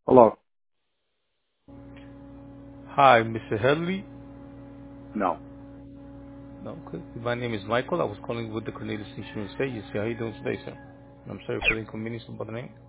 Hello. Hi, Mr. Headley. No. No, okay. My name is Michael. I was calling with the Cornelius Insurance Agency. How are you doing today, sir? I'm sorry for the inconvenience about the name.